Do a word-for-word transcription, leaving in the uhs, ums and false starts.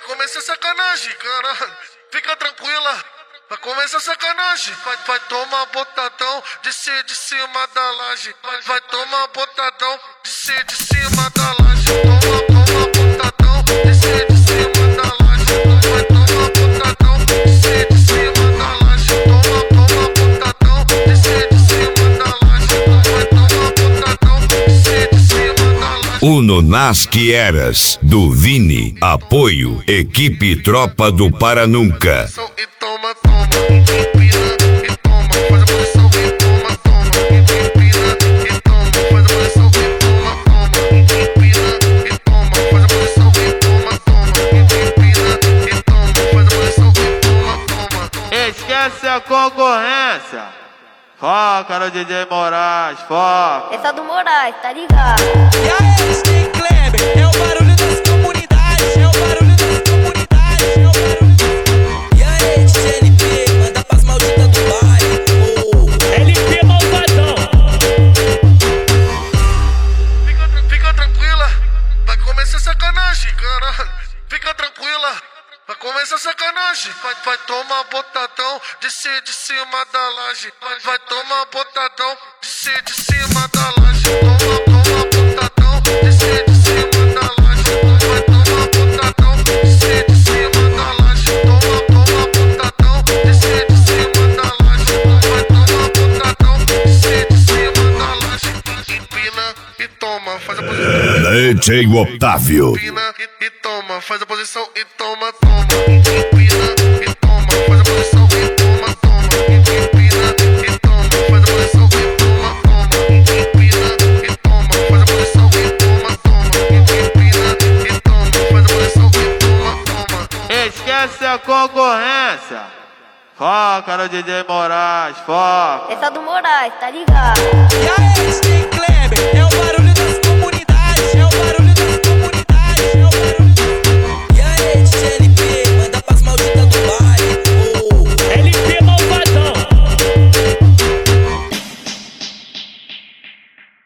começar sacanagem, caralho. Fica tranquila. Vai começar sacanagem. Vai, vai tomar botadão de C de cima da laje. Vai, vai tomar botadão de C de cima da laje. Toma, toma botadão de C de cima da laje. Vai tomar botadão de C de cima da laje. Toma, toma botadão de C de cima da laje. Vai tomar botadão de C de cima da laje. Uno Nasque Eras, do Vini. Apoio, equipe Tropa do Paranunca. E toma, toma, empina, e toma, faz a posição, e toma, toma, empina, e toma, faz a posição, e toma, toma, empina, e toma, faz a posição, e toma, toma, empina, e toma, faz a posição, e toma, toma. Esquece a concorrência. Foca no D J Moraes, foca. Essa do Moraes, tá ligado? E aí, S T Kleber, é o barulho das comunidades, é o barulho das comunidades, é o barulho das comunidades. E aí, D J L P, manda pras malditas do bairro. L P malvadão. Fica, fica tranquila, vai começar sacanagem, caralho. Fica tranquila. Vai começar sacanagem. Vai, vai tomar botadão de C de cima da laje. Vai, vai tomar botadão de C de cima da laje. Toma, toma botadão de C de cima da laje. Vai tomar botadão de C de cima da laje. Toma, toma botadão de C de cima da laje. Vai tomar botadão de C de cima da laje. Empina e toma, faz a posição. D J Otávio. Empina e, e toma, faz a posição e toma, toma. Empina e toma, faz a posição e toma, toma. Empina e toma, faz a posição e toma, toma. Empina e toma, faz a posição e toma, toma. Empina e toma, faz a posição e toma, toma. Esquece a concorrência. Foca no D J Moraes, foca. Essa do Moraes, tá ligado? E aí, S T Kleber, é o barulho